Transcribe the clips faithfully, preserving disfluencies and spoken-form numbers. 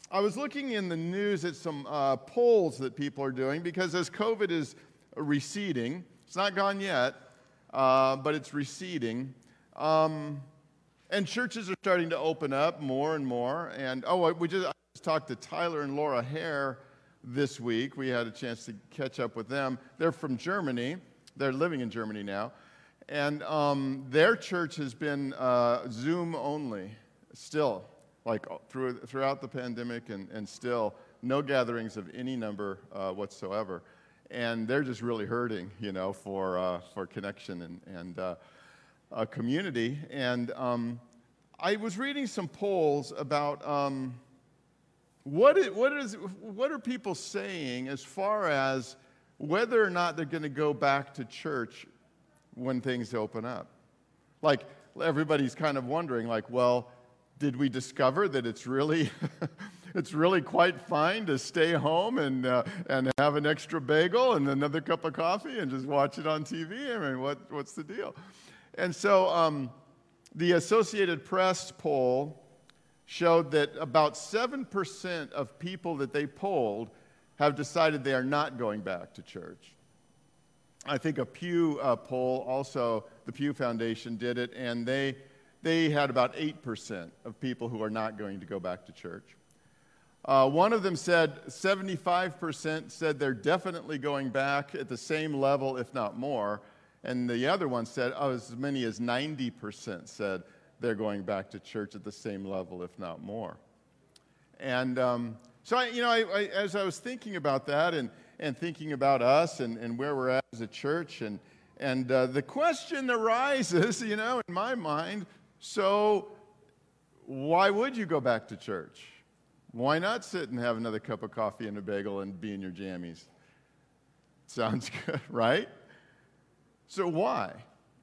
I was looking in the news at some uh, polls that people are doing because as COVID is receding, it's not gone yet, uh, but it's receding, um, and churches are starting to open up more and more. And oh, we just, I just talked to Tyler and Laura Hare this week. We had a chance to catch up with them. They're from Germany. They're living in Germany now. And um, their church has been uh, Zoom only still, like through, throughout the pandemic, and, and still no gatherings of any number uh, whatsoever. And they're just really hurting, you know, for uh, for connection and, and uh, a community. And um, I was reading some polls about um, what is, what is what are people saying as far as whether or not they're going to go back to church when things open up. Like, everybody's kind of wondering, like, well, did we discover that it's really it's really quite fine to stay home and uh, and have an extra bagel and another cup of coffee and just watch it on T V? I mean, what what's the deal? And so um, the Associated Press poll showed that about seven percent of people that they polled have decided they are not going back to church. I think a Pew uh, poll also, the Pew Foundation did it, and they they had about eight percent of people who are not going to go back to church. Uh, one of them said seventy-five percent said they're definitely going back at the same level, if not more, and the other one said oh, as many as ninety percent said they're going back to church at the same level, if not more. And um, so, I, you know, I, I, as I was thinking about that and and thinking about us and, and where we're at as a church, and and uh, the question arises, you know, in my mind, so why would you go back to church? Why not sit and have another cup of coffee and a bagel and be in your jammies? Sounds good, right? So why?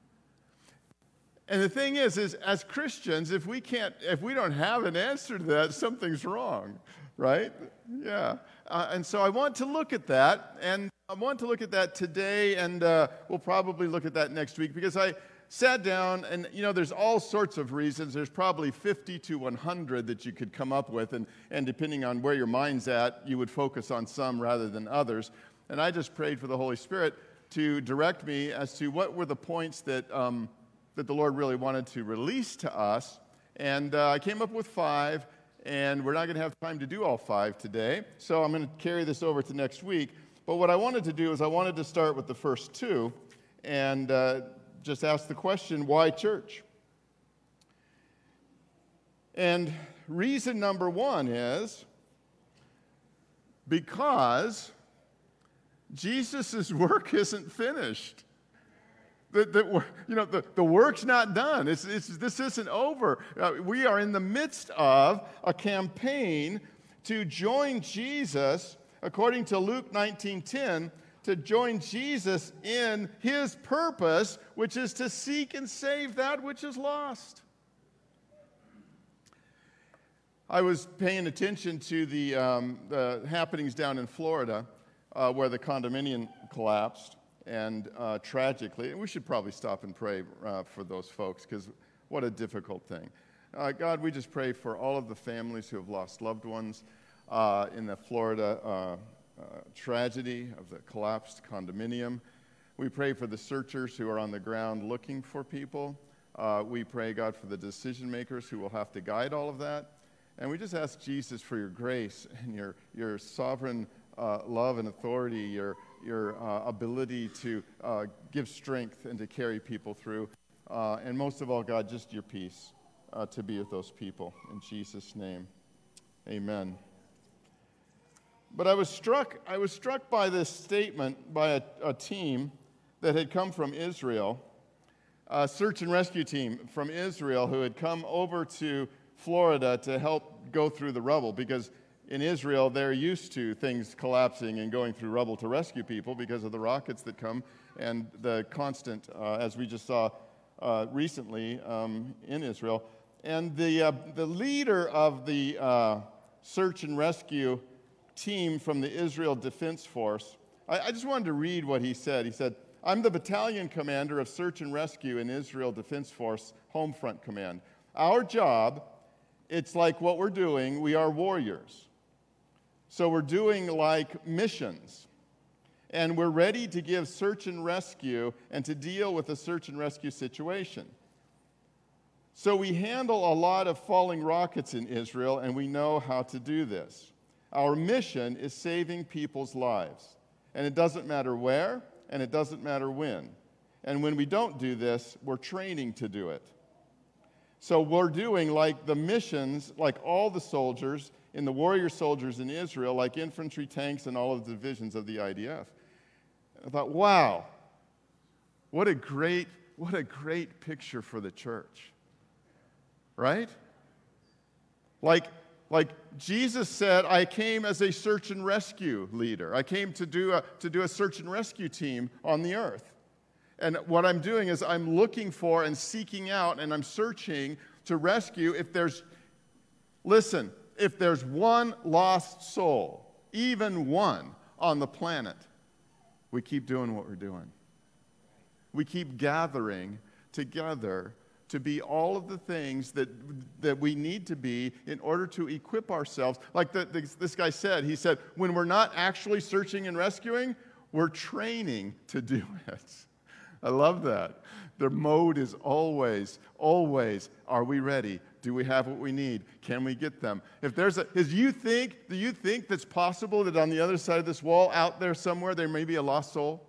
And the thing is, is as Christians, if we can't, if we don't have an answer to that, something's wrong, right? Yeah. Uh, and so I want to look at that, and I want to look at that today, and uh, we'll probably look at that next week, because I sat down, and you know, there's all sorts of reasons. There's probably fifty to one hundred that you could come up with, and, and depending on where your mind's at, you would focus on some rather than others. And I just prayed for the Holy Spirit to direct me as to what were the points that um, that the Lord really wanted to release to us. And uh, I came up with five, and we're not going to have time to do all five today, so I'm going to carry this over to next week. But what I wanted to do is I wanted to start with the first two and uh, just ask the question, why church? And reason number one is because Jesus' work isn't finished. The, the, you know, the, the work's not done. It's, it's, this isn't over. Uh, we are in the midst of a campaign to join Jesus, according to Luke nineteen ten, to join Jesus in his purpose, which is to seek and save that which is lost. I was paying attention to the, um, the happenings down in Florida, uh, where the condominium collapsed. And uh, tragically, and we should probably stop and pray uh, for those folks, because what a difficult thing. Uh, God, we just pray for all of the families who have lost loved ones uh, in the Florida uh, uh, tragedy of the collapsed condominium. We pray for the searchers who are on the ground looking for people. Uh, we pray, God, for the decision makers who will have to guide all of that. And we just ask Jesus for your grace and your, your sovereign uh, love and authority, your your uh, ability to uh, give strength and to carry people through. Uh, and most of all, God, just your peace uh, to be with those people. In Jesus' name, amen. But I was struck, I was struck by this statement by a, a team that had come from Israel, a search and rescue team from Israel who had come over to Florida to help go through the rubble, because in Israel, they're used to things collapsing and going through rubble to rescue people because of the rockets that come and the constant, uh, as we just saw uh, recently um, in Israel. And the, uh, the leader of the uh, search and rescue team from the Israel Defense Force, I, I just wanted to read what he said. He said, "I'm the battalion commander of search and rescue in Israel Defense Force Home Front Command. Our job, it's like what we're doing, we are warriors. So we're doing like missions. And we're ready to give search and rescue and to deal with a search and rescue situation. So we handle a lot of falling rockets in Israel, and we know how to do this. Our mission is saving people's lives. And it doesn't matter where, and it doesn't matter when. And when we don't do this, we're training to do it. So we're doing like the missions, like all the soldiers in the warrior soldiers in Israel, like infantry, tanks, and all of the divisions of the I D F. I thought, wow, what a great, what a great picture for the church, right? Like, like Jesus said, I came as a search and rescue leader. I came to do a, to do a search and rescue team on the earth. And what I'm doing is I'm looking for and seeking out and I'm searching to rescue if there's, listen, if there's one lost soul, even one on the planet, we keep doing what we're doing. We keep gathering together to be all of the things that, that we need to be in order to equip ourselves. Like the, the, this guy said, he said, when we're not actually searching and rescuing, we're training to do it. I love that. The mode is always, always, are we ready? Do we have what we need? Can we get them? If there's a, is you think, do you think that's possible that on the other side of this wall, out there somewhere, there may be a lost soul?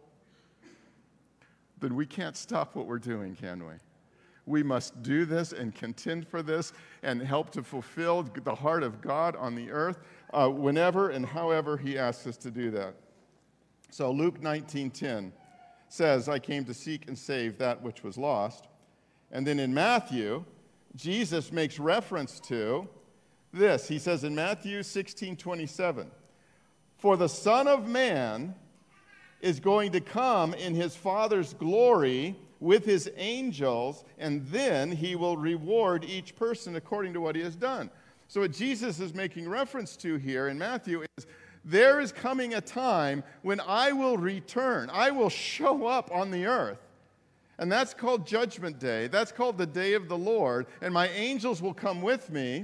Then we can't stop what we're doing, can we? We must do this and contend for this and help to fulfill the heart of God on the earth uh, whenever and however He asks us to do that. So Luke nineteen ten says, I came to seek and save that which was lost. And then in Matthew, Jesus makes reference to this. He says in Matthew sixteen twenty-seven, for the Son of Man is going to come in His Father's glory with His angels, and then He will reward each person according to what he has done. So what Jesus is making reference to here in Matthew is, there is coming a time when I will return. I will show up on the earth. And that's called Judgment Day. That's called the Day of the Lord. And my angels will come with me.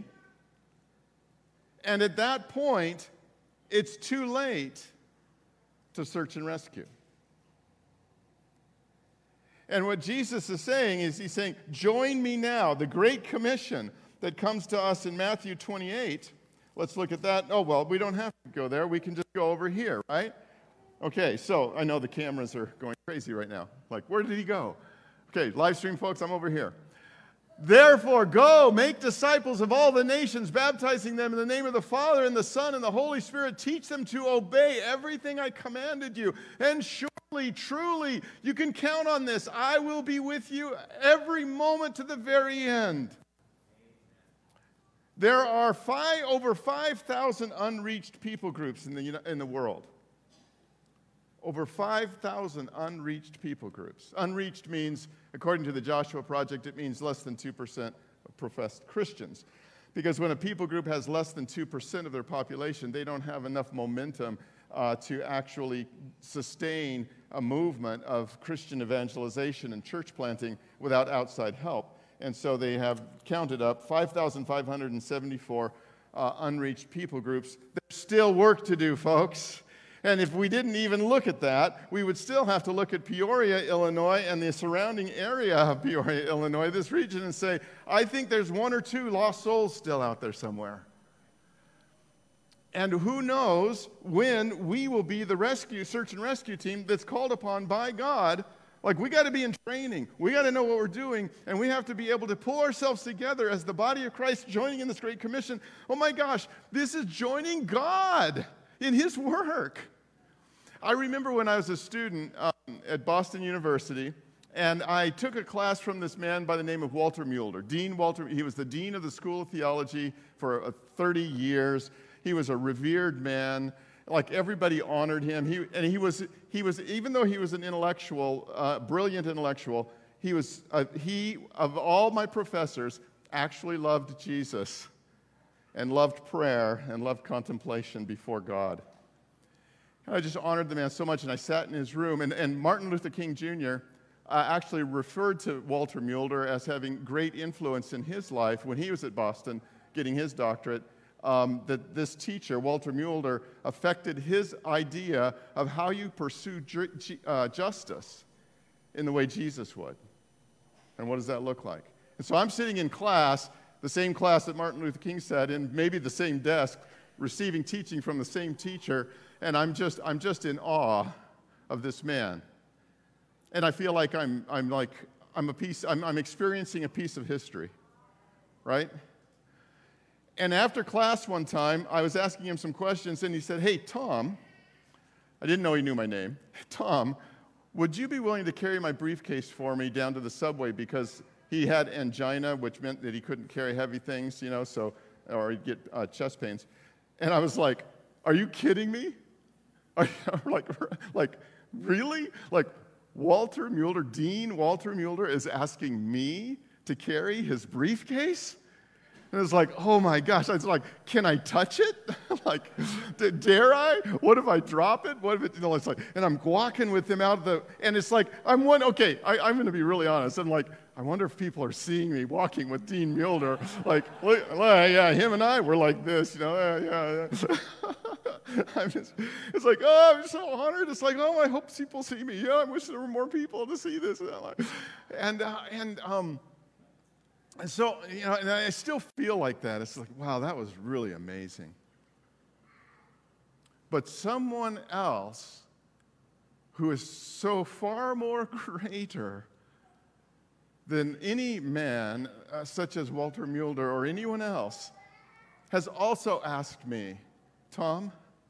And at that point, it's too late to search and rescue. And what Jesus is saying is He's saying, join me now. The Great Commission that comes to us in Matthew twenty-eight. Let's look at that. Oh, well, we don't have to go there. We can just go over here, right? Okay, so I know the cameras are going crazy right now. Like, where did he go? Okay, live stream folks, I'm over here. Therefore, go, make disciples of all the nations, baptizing them in the name of the Father and the Son and the Holy Spirit. Teach them to obey everything I commanded you. And surely, truly, you can count on this. I will be with you every moment to the very end. There are five, over five thousand unreached people groups in the, in the world. Over five thousand unreached people groups. Unreached means, according to the Joshua Project, it means less than two percent of professed Christians. Because when a people group has less than two percent of their population, they don't have enough momentum uh, to actually sustain a movement of Christian evangelization and church planting without outside help. And so they have counted up five thousand five hundred seventy-four uh, unreached people groups. There's still work to do, folks. And if we didn't even look at that, we would still have to look at Peoria, Illinois, and the surrounding area of Peoria, Illinois, this region, and say, I think there's one or two lost souls still out there somewhere. And who knows when we will be the rescue, search and rescue team that's called upon by God. Like, we got to be in training. We got to know what we're doing, and we have to be able to pull ourselves together as the body of Christ joining in this great commission. Oh my gosh, this is joining God in His work. I remember when I was a student um, at Boston University, and I took a class from this man by the name of Walter Mueller. Dean Walter, he was the dean of the School of Theology for uh, thirty years. He was a revered man. Like, everybody honored him. He, and he was, he was, even though he was an intellectual, uh, brilliant intellectual, he was, uh, he, of all my professors, actually loved Jesus and loved prayer and loved contemplation before God. I just honored the man so much, and I sat in his room, and, and Martin Luther King Junior Uh, actually referred to Walter Mueller as having great influence in his life when he was at Boston getting his doctorate. um, that this teacher, Walter Mueller, affected his idea of how you pursue ju- uh, justice in the way Jesus would. And what does that look like? And so I'm sitting in class, the same class that Martin Luther King sat in, maybe the same desk, receiving teaching from the same teacher, and I'm just I'm just in awe of this man. And I feel like I'm I'm like I'm a piece I'm, I'm experiencing a piece of history, right? And after class one time, I was asking him some questions, and he said, "Hey, Tom," I didn't know he knew my name. "Tom, would you be willing to carry my briefcase for me down to the subway?" Because he had angina, which meant that he couldn't carry heavy things, you know, so or he'd get uh, chest pains. And I was like, "Are you kidding me? Are you, like, like, really? Like, Walter Mueller, Dean Walter Mueller is asking me to carry his briefcase?" And it was like, oh my gosh. I was like, can I touch it? Like, dare I? What if I drop it? What if it, you know, it's like, and I'm walking with him out of the, and it's like, I'm one, okay, I, I'm going to be really honest. I'm like, I wonder if people are seeing me walking with Dean Mueller. Like, look, yeah, him and I were like this, you know, yeah, yeah. I'm just, it's like, oh, I'm so honored. It's like, oh, I hope people see me. Yeah, I wish there were more people to see this. And, uh, and, um, And so, you know, and I still feel like that. It's like, wow, that was really amazing. But someone else who is so far more greater than any man, uh, such as Walter Mueller or anyone else, has also asked me, "Tom,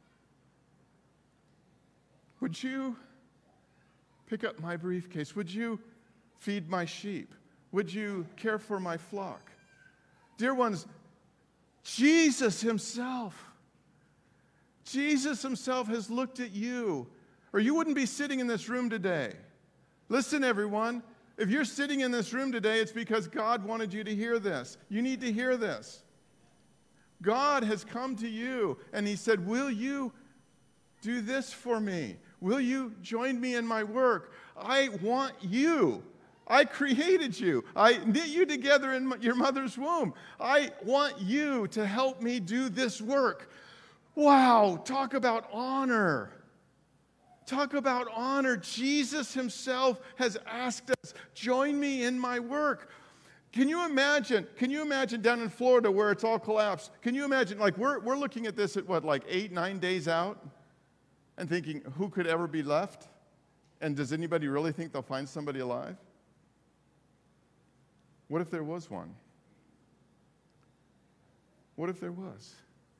would you pick up my briefcase? Would you feed my sheep? Would you care for my flock?" Dear ones, Jesus himself, Jesus himself has looked at you, or you wouldn't be sitting in this room today. Listen, everyone, if you're sitting in this room today, it's because God wanted you to hear this. You need to hear this. God has come to you, and he said, will you do this for me? Will you join me in my work? I want you. I created you. I knit you together in your mother's womb. I want you to help me do this work. Wow, talk about honor. Talk about honor. Jesus himself has asked us, join me in my work. Can you imagine, can you imagine down in Florida where it's all collapsed? Can you imagine, like we're, we're looking at this at what, like eight, nine days out? And thinking, who could ever be left? And does anybody really think they'll find somebody alive? What if there was one? What if there was?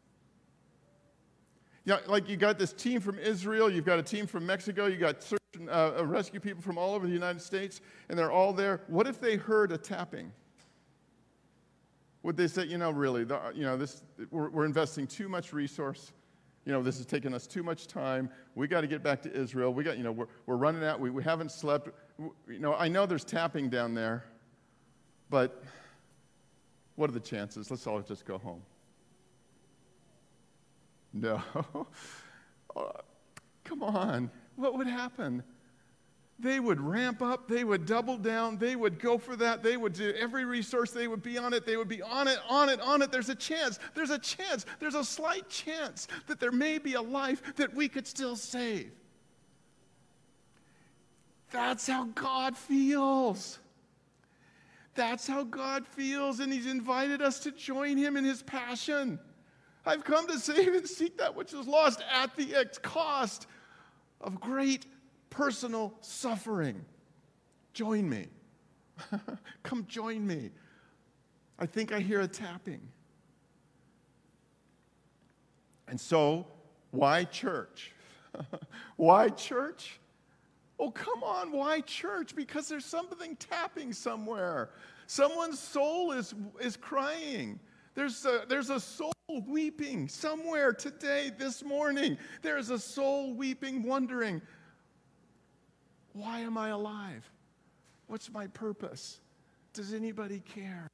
Yeah, like you got this team from Israel, you've got a team from Mexico, you got search and uh, rescue people from all over the United States, and they're all there. What if they heard a tapping? Would they say, you know, really, the, you know, this we're, we're investing too much resource. You know, this has taken us too much time. We got to get back to Israel. We got, you know, we're we're running out. We we haven't slept. You know, I know there's tapping down there. But what are the chances? Let's all just go home. No. Oh, come on. What would happen? They would ramp up. They would double down. They would go for that. They would do every resource. They would be on it. They would be on it, on it, on it. There's a chance. There's a chance. There's a slight chance that there may be a life that we could still save. That's how God feels. That's how God feels, and he's invited us to join him in his passion. I've come to save and seek that which is lost at the cost of great personal suffering. Join me. Come join me. I think I hear a tapping. And so, why church? Why church? Oh, come on, why church? Because there's something tapping somewhere. Someone's soul is, is crying. There's a, there's a soul weeping somewhere today, this morning. There's a soul weeping, wondering, why am I alive? What's my purpose? Does anybody care?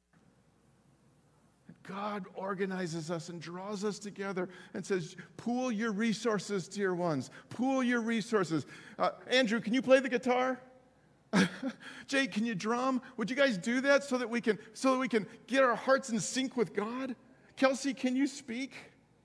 God organizes us and draws us together and says, pool your resources, dear ones. Pool your resources. Uh, Andrew, can you play the guitar? Jake, can you drum? Would you guys do that so that we can so that we can get our hearts in sync with God? Kelsey, can you speak?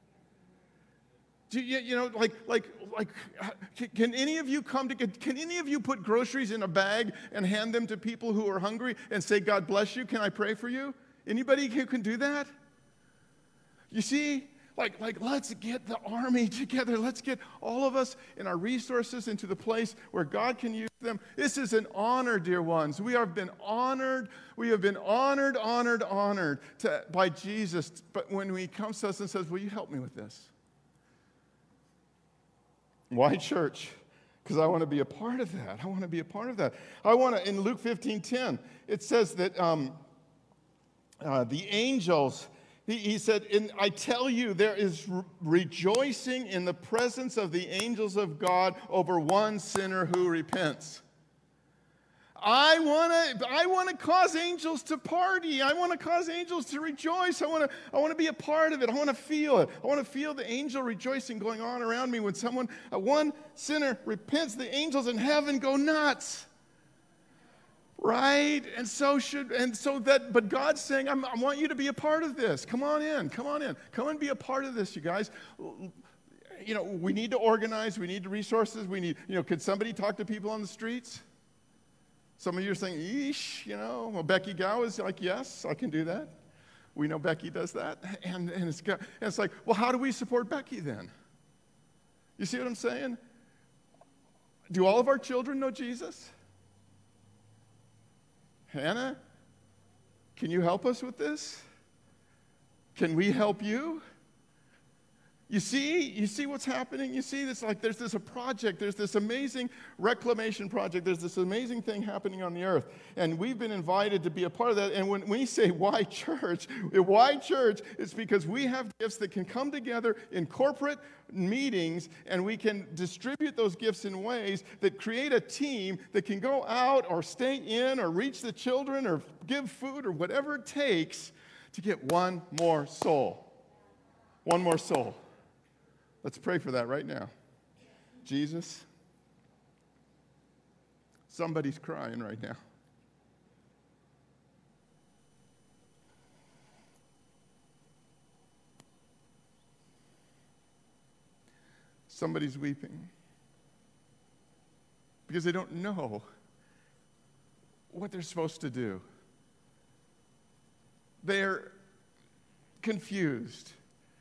Do you, you know, like, like, like, can any of you come to, can any of you put groceries in a bag and hand them to people who are hungry and say, God bless you, can I pray for you? Anybody who can do that? You see, like, like, let's get the army together. Let's get all of us and our resources into the place where God can use them. This is an honor, dear ones. We have been honored. We have been honored, honored, honored to, by Jesus. But when he comes to us and says, will you help me with this? Why church? Because I want to be a part of that. I want to be a part of that. I want to, in Luke fifteen ten, it says that um, uh, the angels, he, he said, and I tell you, there is re- rejoicing in the presence of the angels of God over one sinner who repents. I want to I want to cause angels to party. I want to cause angels to rejoice. I want to I want to be a part of it. I want to feel it. I want to feel the angel rejoicing going on around me when someone, uh, one sinner repents. The angels in heaven go nuts. Right? And so should, and so that, but God's saying, I'm, I want you to be a part of this. Come on in. Come on in. Come and be a part of this, you guys. You know, we need to organize. We need resources. We need, you know, could somebody talk to people on the streets? Some of you are saying, eesh, you know. Well, Becky Gow is like, yes, I can do that. We know Becky does that. And, and, it's, and it's like, well, how do we support Becky then? You see what I'm saying? Do all of our children know Jesus? Hannah, can you help us with this? Can we help you? You see, you see what's happening? You see this, like there's this a project, there's this amazing reclamation project, there's this amazing thing happening on the earth. And we've been invited to be a part of that. And when we say why church, why church, it's because we have gifts that can come together in corporate meetings and we can distribute those gifts in ways that create a team that can go out or stay in or reach the children or give food or whatever it takes to get one more soul. One more soul. Let's pray for that right now. Jesus, somebody's crying right now. Somebody's weeping because they don't know what they're supposed to do. They're confused.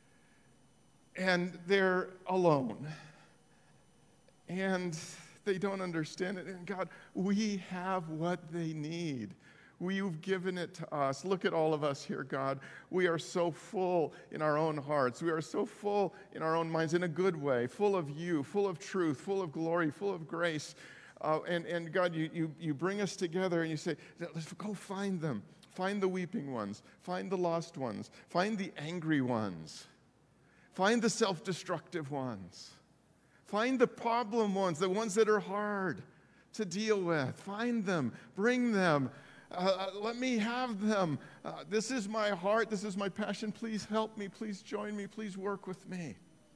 And they're alone. And they don't understand it. And God, we have what they need. You've given it to us. Look at all of us here, God. We are so full in our own hearts. We are so full in our own minds in a good way, full of you, full of truth, full of glory, full of grace. Uh, and, and God, you, you, you bring us together and you say, let's go find them. Find the weeping ones. Find the lost ones. Find the angry ones. Find the self-destructive ones. Find the problem ones, the ones that are hard to deal with. Find them. Bring them. Uh, let me have them. Uh, this is my heart. This is my passion. Please help me. Please join me. Please work with me.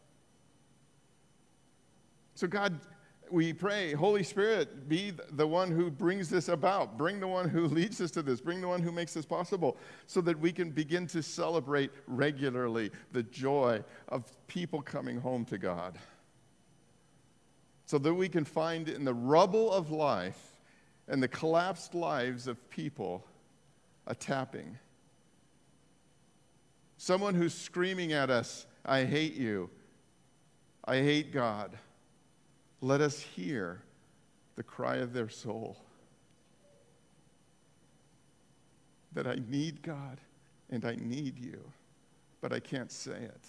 So God, we pray, Holy Spirit, be the one who brings this about. Bring the one who leads us to this. Bring the one who makes this possible so that we can begin to celebrate regularly the joy of people coming home to God. So that we can find in the rubble of life and the collapsed lives of people a tapping. Someone who's screaming at us, I hate you. I hate God. Let us hear the cry of their soul. That I need God and I need you, but I can't say it.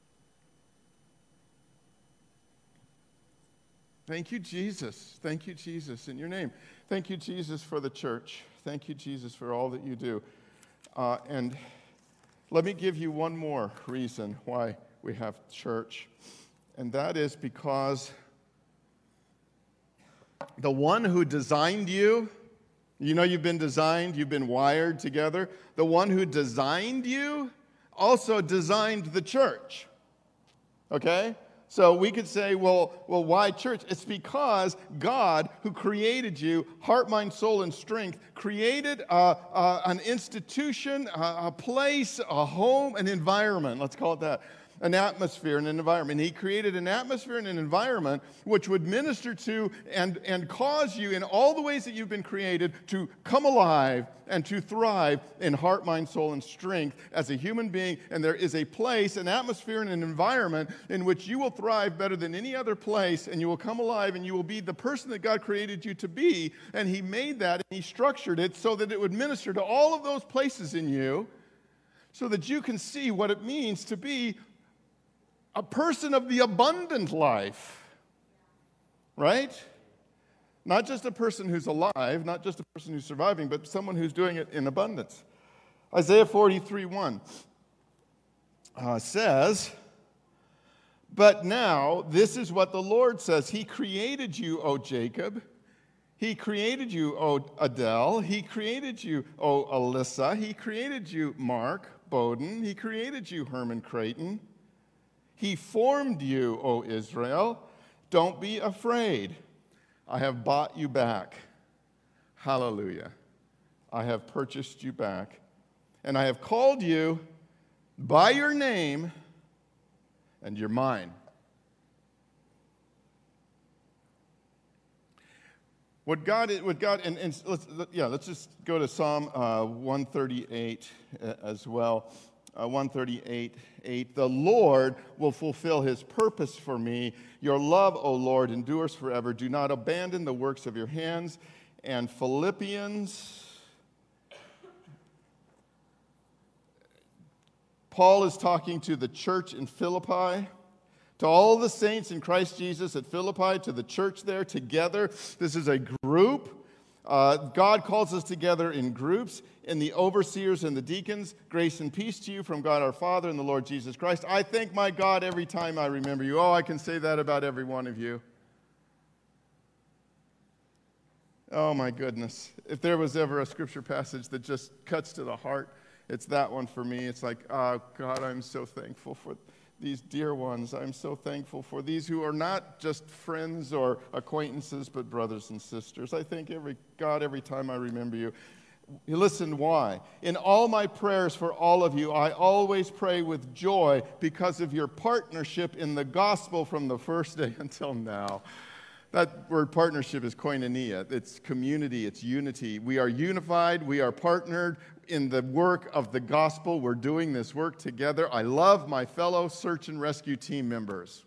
Thank you, Jesus. Thank you, Jesus, in your name. Thank you, Jesus, for the church. Thank you, Jesus, for all that you do. Uh, and let me give you one more reason why we have church, and that is because the one who designed you, you know you've been designed, you've been wired together. The one who designed you also designed the church. Okay? So we could say, well, well, why church? It's because God, who created you, heart, mind, soul, and strength, created uh, uh, an institution, a, a place, a home, an environment. Let's call it that. An atmosphere and an environment. He created an atmosphere and an environment which would minister to and, and cause you in all the ways that you've been created to come alive and to thrive in heart, mind, soul, and strength as a human being. And there is a place, an atmosphere, and an environment in which you will thrive better than any other place, and you will come alive and you will be the person that God created you to be. And He made that and He structured it so that it would minister to all of those places in you so that you can see what it means to be a person of the abundant life, right? Not just a person who's alive, not just a person who's surviving, but someone who's doing it in abundance. Isaiah forty-three one uh, says, "But now this is what the Lord says. He created you, O Jacob. He created you, O Adele. He created you, O Alyssa. He created you, Mark Bowden. He created you, Herman Creighton. He formed you, O Israel. Don't be afraid. I have bought you back. Hallelujah. I have purchased you back. And I have called you by your name, and you're mine." What God, what God, and, and let's, yeah, let's just go to Psalm uh, one thirty-eight as well. Uh, one thirty-eight, eight, "The Lord will fulfill His purpose for me. Your love, O Lord, endures forever. Do not abandon the works of your hands." And Philippians, Paul is talking to the church in Philippi, to all the saints in Christ Jesus at Philippi, to the church there together. This is a group. Uh, God calls us together in groups, in the overseers and the deacons. Grace and peace to you from God our Father and the Lord Jesus Christ. I thank my God every time I remember you. Oh, I can say that about every one of you. Oh, my goodness. If there was ever a scripture passage that just cuts to the heart, it's that one for me. It's like, oh, God, I'm so thankful for these dear ones. I'm so thankful for these who are not just friends or acquaintances, but brothers and sisters. I thank every God every time I remember you. Listen, why? In all my prayers for all of you, I always pray with joy because of your partnership in the gospel from the first day until now. That word partnership is koinonia. It's community, it's unity. We are unified, we are partnered in the work of the gospel. We're doing this work together. I love my fellow search and rescue team members.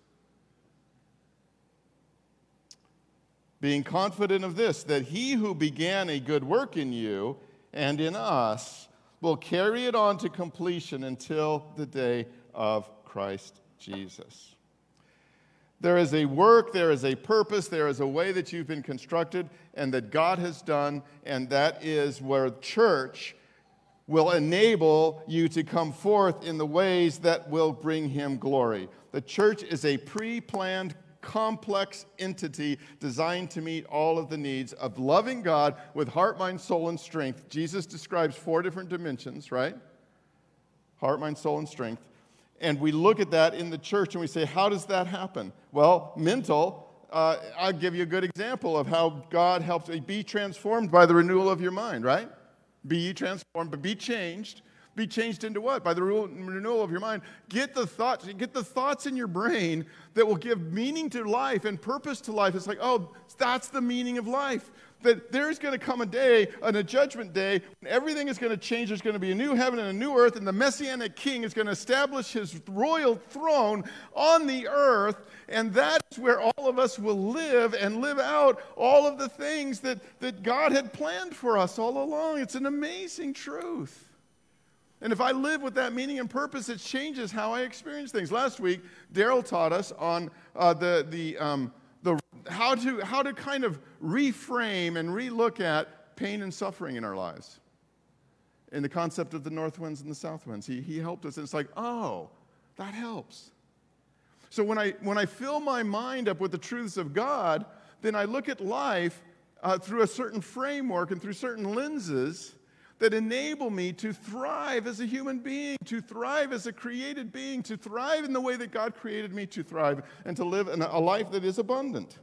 Being confident of this, that He who began a good work in you and in us will carry it on to completion until the day of Christ Jesus. There is a work, there is a purpose, there is a way that you've been constructed and that God has done, and that is where church will enable you to come forth in the ways that will bring Him glory. The church is a pre-planned, complex entity designed to meet all of the needs of loving God with heart, mind, soul, and strength. Jesus describes four different dimensions, right? Heart, mind, soul, and strength. And we look at that in the church and we say, how does that happen? Well, mental, uh, I'll give you a good example of how God helps you be transformed by the renewal of your mind, right? Be ye transformed, but be changed. Be changed into what? By the renewal of your mind. Get the thoughts, get the thoughts in your brain that will give meaning to life and purpose to life. It's like, oh, that's the meaning of life. That there's going to come a day, and a judgment day, when everything is going to change. There's going to be a new heaven and a new earth, and the Messianic King is going to establish His royal throne on the earth, and that's where all of us will live and live out all of the things that, that God had planned for us all along. It's an amazing truth. And if I live with that meaning and purpose, it changes how I experience things. Last week, Daryl taught us on uh, the the um, the how to how to kind of reframe and relook at pain and suffering in our lives. In the concept of the north winds and the south winds, he he helped us. And it's like, oh, that helps. So when I when I fill my mind up with the truths of God, then I look at life uh, through a certain framework and through certain lenses that enable me to thrive as a human being, to thrive as a created being, to thrive in the way that God created me to thrive, and to live a life that is abundant.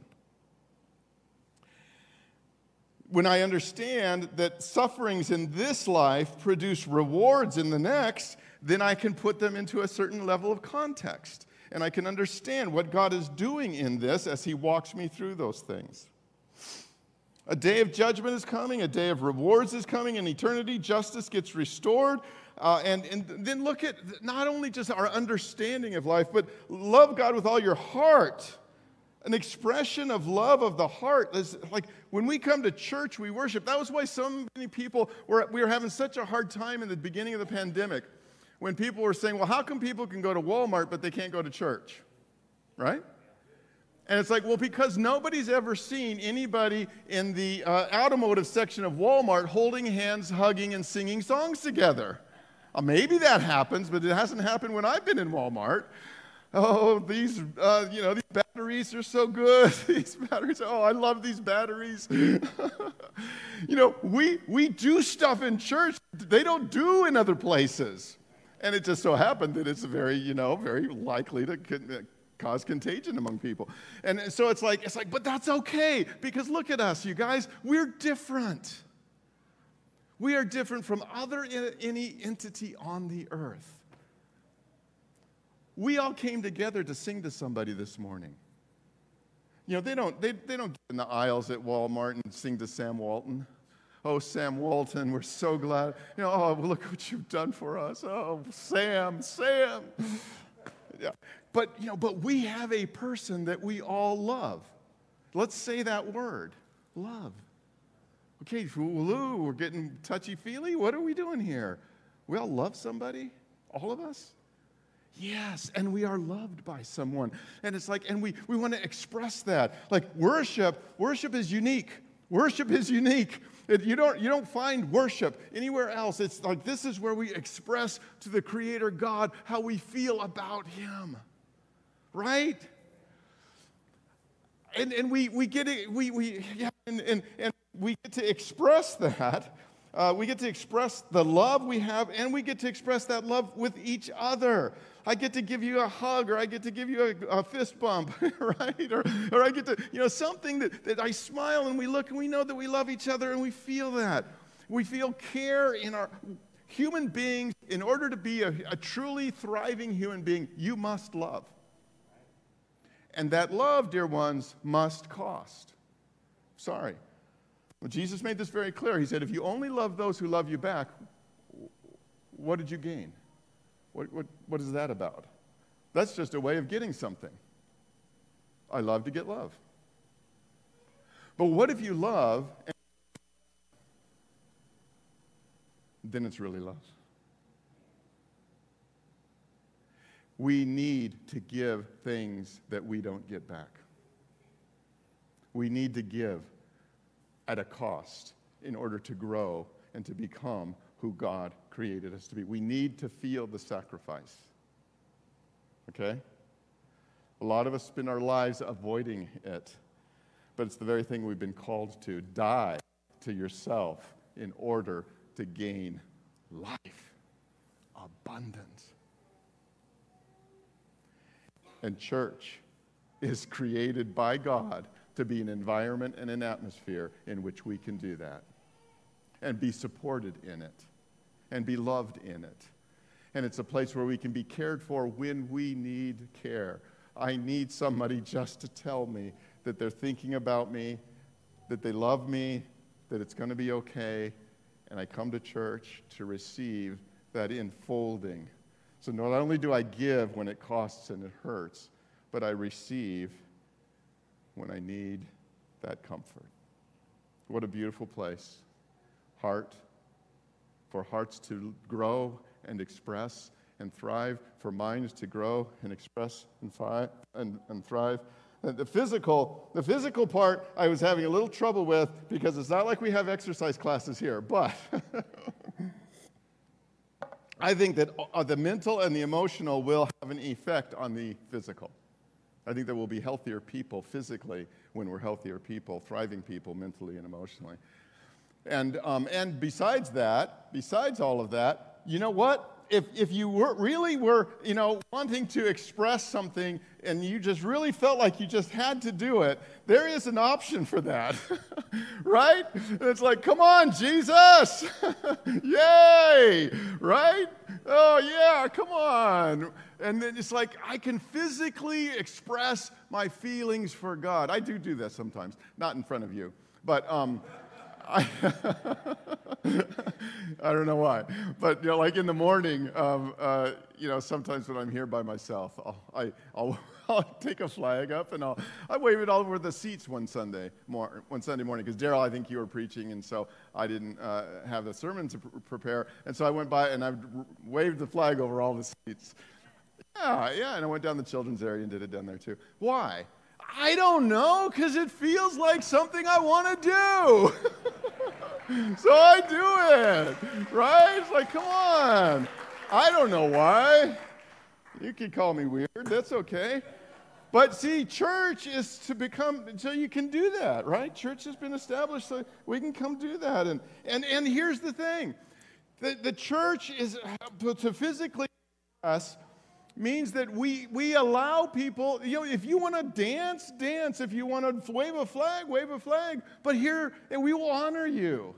When I understand that sufferings in this life produce rewards in the next, then I can put them into a certain level of context. And I can understand what God is doing in this as he walks me through those things. A day of judgment is coming. A day of rewards is coming. In eternity, justice gets restored. Uh, and, and then look at not only just our understanding of life, but love God with all your heart. An expression of love of the heart. Is like when we come to church, we worship. That was why so many people were, we were having such a hard time in the beginning of the pandemic when people were saying, well, how come people can go to Walmart but they can't go to church? Right? And it's like, well, because nobody's ever seen anybody in the uh, automotive section of Walmart holding hands, hugging, and singing songs together. Uh, maybe that happens, but it hasn't happened when I've been in Walmart. Oh, these, uh, you know, these batteries are so good. These batteries, oh, I love these batteries. You know, we, we do stuff in church they don't do in other places. And it just so happened that it's very, you know, very likely to con- cause contagion among people. And so it's like, it's like, but that's okay, because look at us, you guys. We're different. We are different from other any entity on the earth. We all came together to sing to somebody this morning. You know, they don't, they, they don't get in the aisles at Walmart and sing to Sam Walton. Oh, Sam Walton, we're so glad. You know, oh, look what you've done for us. Oh, Sam, Sam. Yeah. But, you know, but we have a person that we all love. Let's say that word, love. Okay, Lou, we're getting touchy-feely. What are we doing here? We all love somebody? All of us? Yes, and we are loved by someone. And it's like, and we, we want to express that. Like worship, worship is unique. Worship is unique. It, you don't, you don't find worship anywhere else. It's like this is where we express to the Creator God how we feel about Him. Right? And, and we, we get it, we, we, yeah, and, and, and we get to express that. Uh, we get to express the love we have, and we get to express that love with each other. I get to give you a hug, or I get to give you a, a fist bump, right? Or, or I get to, you know, something that, that I smile and we look and we know that we love each other and we feel that. We feel care in our human beings. In order to be a, a truly thriving human being, you must love. And that love, dear ones, must cost. Sorry. Well, Jesus made this very clear. He said, if you only love those who love you back, what did you gain? What, what, what is that about? That's just a way of getting something. I love to get love. But what if you love, and then it's really love? We need to give things that we don't get back. We need to give at a cost in order to grow and to become who God created us to be. We need to feel the sacrifice. Okay? A lot of us spend our lives avoiding it, but it's the very thing we've been called to. Die to yourself in order to gain life, abundance. And church is created by God to be an environment and an atmosphere in which we can do that and be supported in it and be loved in it. And it's a place where we can be cared for when we need care. I need somebody just to tell me that they're thinking about me, that they love me, that it's going to be okay, and I come to church to receive that enfolding. So not only do I give when it costs and it hurts, but I receive when I need that comfort. What a beautiful place. Heart, for hearts to grow and express and thrive, for minds to grow and express and, fi- and, and thrive. And the physical, the physical part I was having a little trouble with because it's not like we have exercise classes here, but I think that the mental and the emotional will have an effect on the physical. I think that we'll be healthier people physically when we're healthier people, thriving people mentally and emotionally. And, um, and besides that, besides all of that, you know what? If, if you were really were, you know, wanting to express something and you just really felt like you just had to do it, there is an option for that, right? And it's like, come on, Jesus! Yay! Right? Oh, yeah, come on. And then it's like, I can physically express my feelings for God. I do do that sometimes, not in front of you, but... Um, I, I don't know why, but you know, like in the morning, um, uh, you know, sometimes when I'm here by myself, I'll, I, I'll, I'll take a flag up and I'll I wave it all over the seats one Sunday mor- one Sunday morning because Daryl, I think you were preaching, and so I didn't uh, have the sermon to pr- prepare, and so I went by and I waved the flag over all the seats. Yeah, yeah, and I went down the children's area and did it down there too. Why? I don't know, because it feels like something I want to do. So I do it, right? It's like, come on. I don't know why. You can call me weird. That's okay. But see, church is to become, so you can do that, right? Church has been established so we can come do that. And and, and here's the thing. The, the church is to physically us means that we we allow people, you know, if you want to dance, dance. If you want to wave a flag, wave a flag. But here, and we will honor you.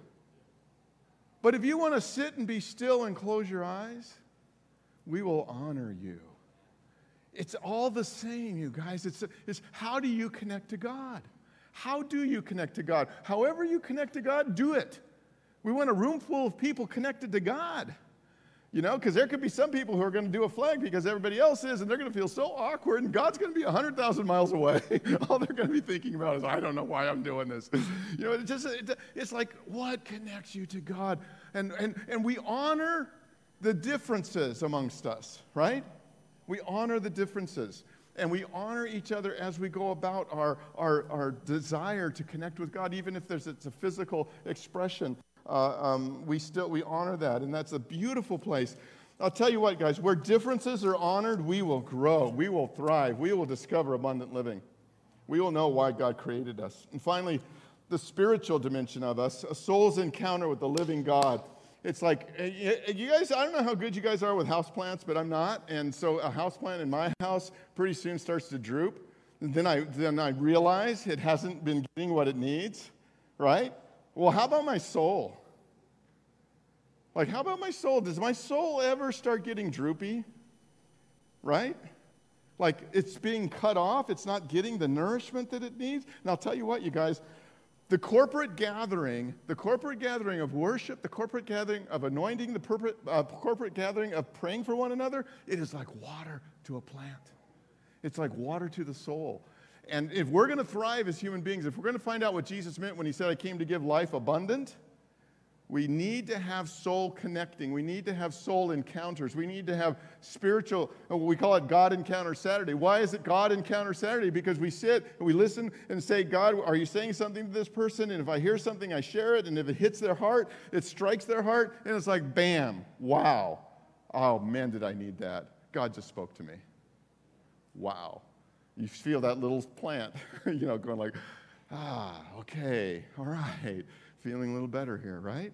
But if you want to sit and be still and close your eyes, we will honor you. It's all the same, you guys. It's, it's how do you connect to God? How do you connect to God? However you connect to God, do it. We want a room full of people connected to God. You know, because there could be some people who are going to do a flag because everybody else is, and they're going to feel so awkward, and God's going to be one hundred thousand miles away. All they're going to be thinking about is, I don't know why I'm doing this. You know, it just, it, it's like, what connects you to God? And, and, and we honor the differences amongst us, right? We honor the differences. And we honor each other as we go about our, our, our desire to connect with God, even if there's it's a physical expression. Uh, um, we still we honor that, and that's a beautiful place. I'll tell you what, guys, where differences are honored, we will grow, we will thrive, we will discover abundant living. We will know why God created us. And finally, the spiritual dimension of us, a soul's encounter with the living God. It's like, you guys, I don't know how good you guys are with houseplants, but I'm not. And so a houseplant in my house pretty soon starts to droop. And then I, then I realize it hasn't been getting what it needs, right? Well, how about my soul? Like, how about my soul? Does my soul ever start getting droopy? Right? Like, it's being cut off. It's not getting the nourishment that it needs. And I'll tell you what, you guys, the corporate gathering, the corporate gathering of worship, the corporate gathering of anointing, the corporate, uh, corporate gathering of praying for one another, it is like water to a plant. It's like water to the soul. And if we're going to thrive as human beings, if we're going to find out what Jesus meant when he said, I came to give life abundant, we need to have soul connecting. We need to have soul encounters. We need to have spiritual, we call it God Encounter Saturday. Why is it God Encounter Saturday? Because we sit and we listen and say, God, are you saying something to this person? And if I hear something, I share it. And if it hits their heart, it strikes their heart. And it's like, bam, wow. Oh, man, did I need that. God just spoke to me. Wow. You feel that little plant, you know, going like, ah, okay, all right, feeling a little better here, right?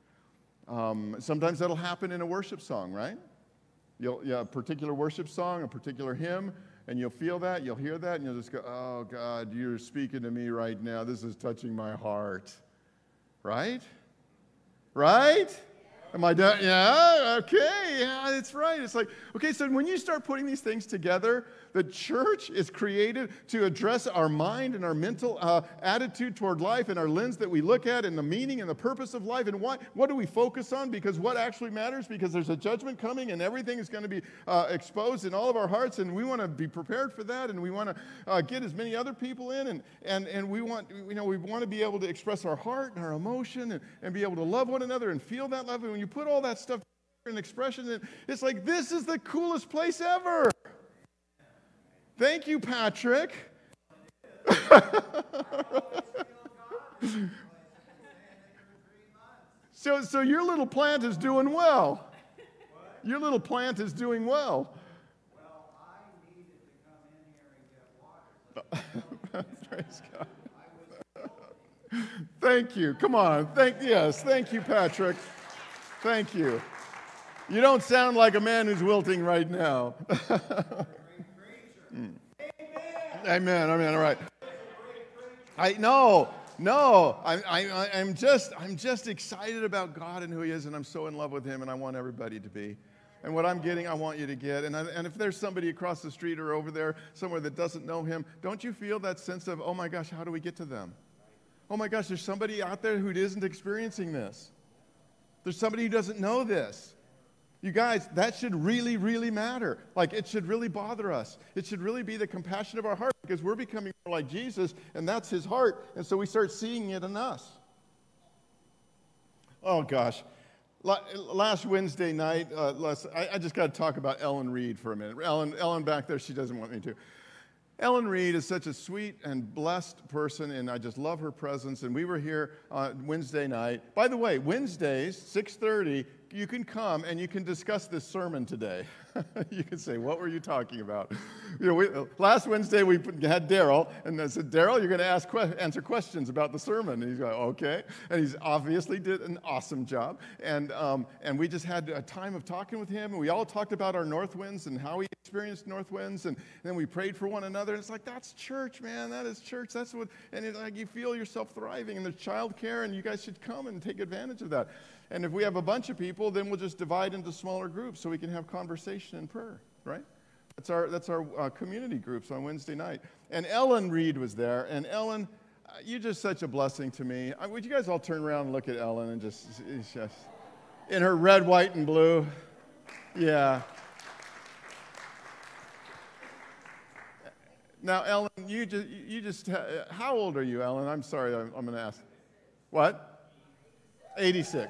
Um, sometimes that'll happen in a worship song, right? You'll, yeah, a particular worship song, a particular hymn, and you'll feel that, you'll hear that, and you'll just go, oh, God, you're speaking to me right now. This is touching my heart, right? Right? Am I done? Yeah, okay, yeah, that's right. It's like, okay, so when you start putting these things together, the church is created to address our mind and our mental uh, attitude toward life and our lens that we look at and the meaning and the purpose of life and what, what do we focus on? Because what actually matters? Because there's a judgment coming and everything is going to be uh, exposed in all of our hearts, and we want to be prepared for that, and we want to uh, get as many other people in, and, and, and we want, you know, we want to be able to express our heart and our emotion and, and be able to love one another and feel that love. And when you put all that stuff in expression, it's like, this is the coolest place ever. Thank you, Patrick. so, so your little plant is doing well. Your little plant is doing well. Well, I needed to come in here and get water. Praise God. Thank you. Come on. Thank yes. Thank you, Patrick. Thank you. You don't sound like a man who's wilting right now. mm. Amen. Amen. All right. I no, no. I, I, I'm just, I'm just excited about God and who He is, and I'm so in love with Him, and I want everybody to be. And what I'm getting, I want you to get. And, I, and if there's somebody across the street or over there somewhere that doesn't know Him, don't you feel that sense of, oh my gosh, how do we get to them? Oh my gosh, there's somebody out there who isn't experiencing this. There's somebody who doesn't know this. You guys, that should really, really matter. Like, it should really bother us. It should really be the compassion of our heart, because we're becoming more like Jesus, and that's His heart, and so we start seeing it in us. Oh, gosh. Last Wednesday night, uh, last, I, I just got to talk about Ellen Reed for a minute. Ellen, Ellen back there, she doesn't want me to. Ellen Reed is such a sweet and blessed person, and I just love her presence, and we were here uh, Wednesday night. By the way, Wednesdays, six thirty, you can come and you can discuss this sermon today. You can say, what were you talking about? You know, we, last Wednesday we had Daryl, and I said, Daryl, you're going to ask que- answer questions about the sermon. And he's going, okay. And he's obviously did an awesome job. And um, and we just had a time of talking with him, and we all talked about our north winds and how we experienced north winds, and, and then we prayed for one another. And it's like, that's church, man. That is church. That's what, and it's like you feel yourself thriving, and there's childcare, and you guys should come and take advantage of that. And if we have a bunch of people, then we'll just divide into smaller groups so we can have conversation and prayer, right? That's our that's our uh, community groups on Wednesday night. And Ellen Reed was there. And Ellen, uh, you're just such a blessing to me. Uh, would you guys all turn around and look at Ellen and just, just in her red, white, and blue? Yeah. Now, Ellen, you just, you just, how old are you, Ellen? I'm sorry, I'm, I'm going to ask. What? eighty-six.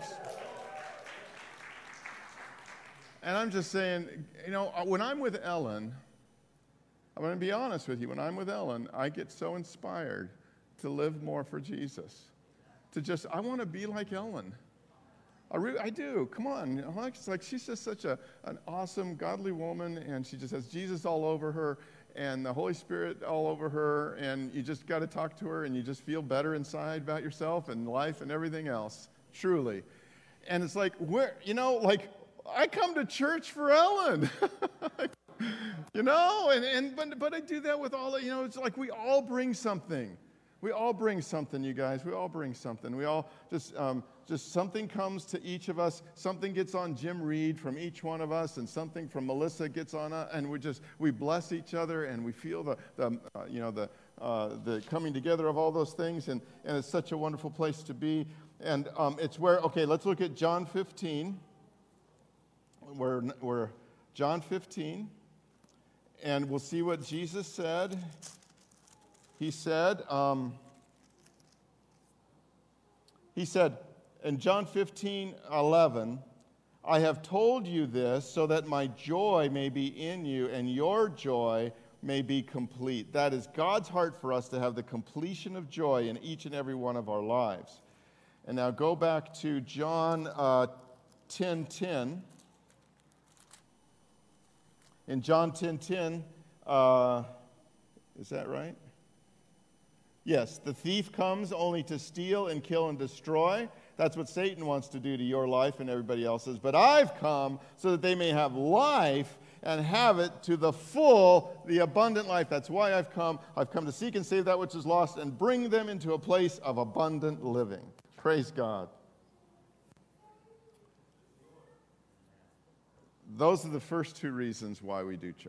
And I'm just saying, you know, when I'm with Ellen, I'm going to be honest with you, when I'm with Ellen, I get so inspired to live more for Jesus. To just, I want to be like Ellen. I, re- I do. Come on. You know, it's like she's just such a, an awesome, godly woman, and she just has Jesus all over her and the Holy Spirit all over her, and you just got to talk to her, and you just feel better inside about yourself and life and everything else, truly. And it's like, where, you know, like, I come to church for Ellen. You know, and, and but, but I do that with all, you know, it's like we all bring something. We all bring something, you guys. We all bring something. We all just, um, just something comes to each of us. Something gets on Jim Reed from each one of us, and something from Melissa gets on us, and we just, we bless each other, and we feel the, the uh, you know, the, uh, the coming together of all those things, and, and it's such a wonderful place to be. And um, it's where, okay, let's look at John fifteen. We're, we're John fifteen, and we'll see what Jesus said. He said, um, he said in John fifteen eleven, I have told you this so that my joy may be in you and your joy may be complete. That is God's heart for us, to have the completion of joy in each and every one of our lives. And now go back to John uh, ten ten. In John ten ten, uh, is that right? Yes, the thief comes only to steal and kill and destroy. That's what Satan wants to do to your life and everybody else's. But I've come so that they may have life and have it to the full, the abundant life. That's why I've come. I've come to seek and save that which is lost and bring them into a place of abundant living. Praise God. Those are the first two reasons why we do church.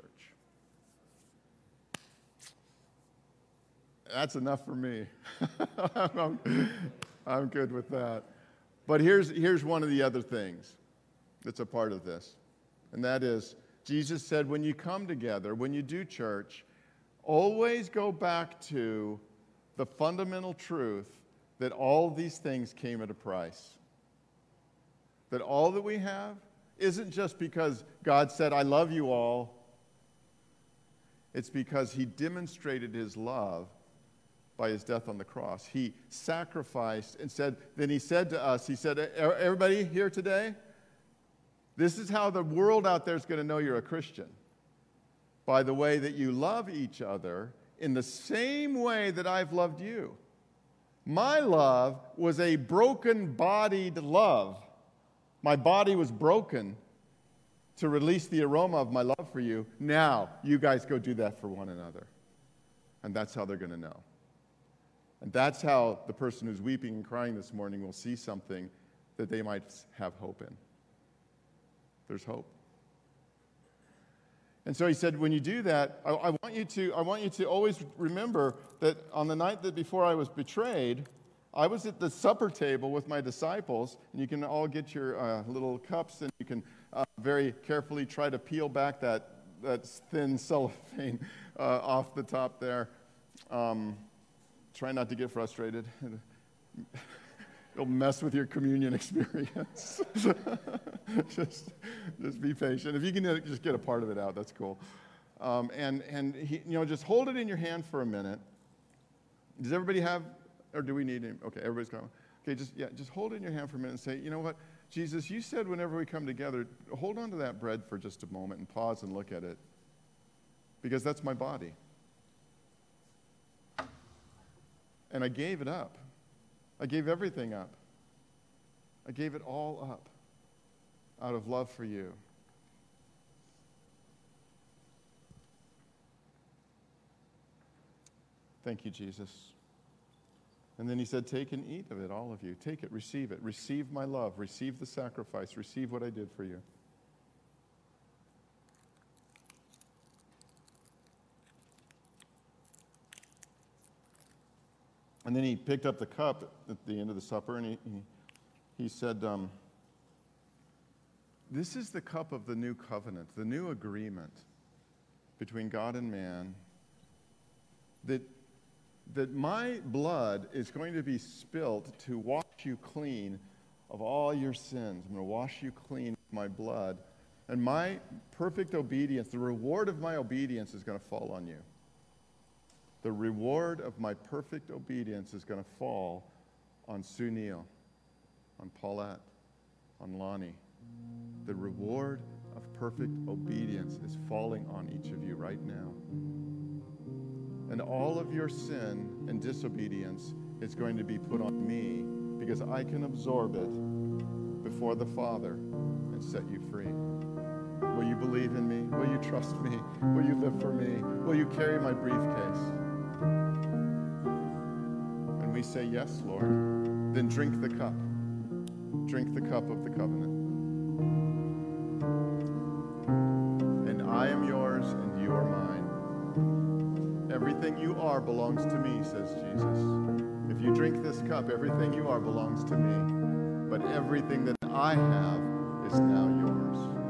That's enough for me. I'm, I'm good with that. But here's, here's one of the other things that's a part of this. And that is, Jesus said, when you come together, when you do church, always go back to the fundamental truth that all these things came at a price. That all that we have isn't just because God said, I love you all. It's because He demonstrated His love by His death on the cross. He sacrificed and said, then He said to us, He said, everybody here today, this is how the world out there is going to know you're a Christian. By the way that you love each other in the same way that I've loved you. My love was a broken-bodied love. My body was broken to release the aroma of my love for you. Now, you guys go do that for one another. And that's how they're going to know. And that's how the person who's weeping and crying this morning will see something that they might have hope in. There's hope. And so he said, when you do that, I, I want you to, I want you to always remember that on the night that before I was betrayed, I was at the supper table with my disciples, and you can all get your uh, little cups, and you can uh, very carefully try to peel back that, that thin cellophane uh, off the top there. Um, try not to get frustrated. It'll mess with your communion experience. just, just be patient. If you can just get a part of it out, that's cool. Um, and and he, you know, just hold it in your hand for a minute. Does everybody have, or do we need him? Okay, everybody's going. Okay, just yeah, just hold it in your hand for a minute and say, you know what, Jesus, you said whenever we come together, hold on to that bread for just a moment and pause and look at it, because that's my body. And I gave it up. I gave everything up. I gave it all up out of love for you. Thank you, Jesus. And then he said, take and eat of it, all of you. Take it, receive it. Receive my love. Receive the sacrifice. Receive what I did for you. And then he picked up the cup at the end of the supper, and he, he, he said, um, this is the cup of the new covenant, the new agreement between God and man, that, that my blood is going to be spilt to wash you clean of all your sins. I'm going to wash you clean with my blood. And my perfect obedience, the reward of my obedience is going to fall on you. The reward of my perfect obedience is going to fall on Sue Neal, on Paulette, on Lonnie. The reward of perfect obedience is falling on each of you right now. And all of your sin and disobedience is going to be put on me, because I can absorb it before the Father and set you free. Will you believe in me? Will you trust me? Will you live for me? Will you carry my briefcase? We say, yes, Lord, then drink the cup. Drink the cup of the covenant. And I am yours and you are mine. Everything you are belongs to me, says Jesus. If you drink this cup, everything you are belongs to me. But everything that I have is now yours.